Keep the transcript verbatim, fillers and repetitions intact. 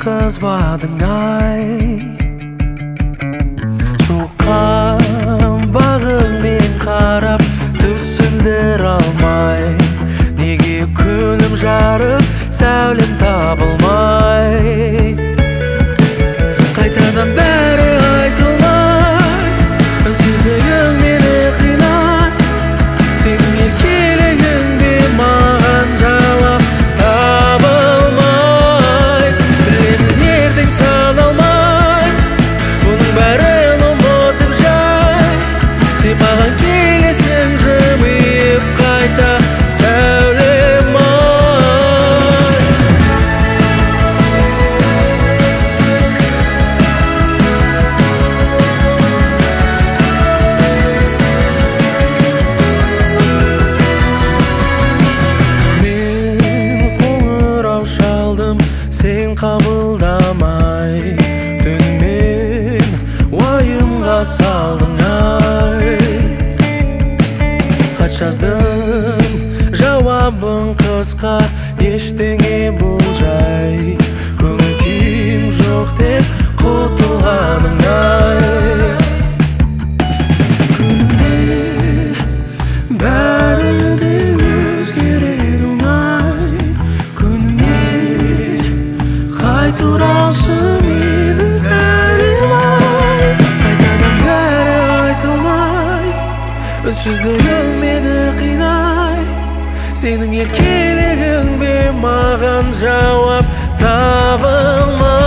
kızmadың ай. Soğukkan bağыңмен қарап түсіндір алмай, неге күнім жарып сәулем табылмай. Қайтадан бәрі айтылмай, үнсіздігің мені қинай. Сенің еркелігің де маған жауап табылмай. Білемін ертең саналмай, бұның бәрін ұмытып жай. Сен маған келесің жымиып қайта сәулем ай. Сен қабылдамай, түнімен уайымға салдың ай. Хат жаздым, жауабың қысқа, ештеңе болжай. Көңіл жоқ деп құтылғаның ай. Күнімде бәрі де өзгереді ай. Қайтурашы мені сәлем ай. Қайтадан бәрі айтылмай, үнсіздігің мені қинай. Сенің еркелігің бе маған жауап табылмай.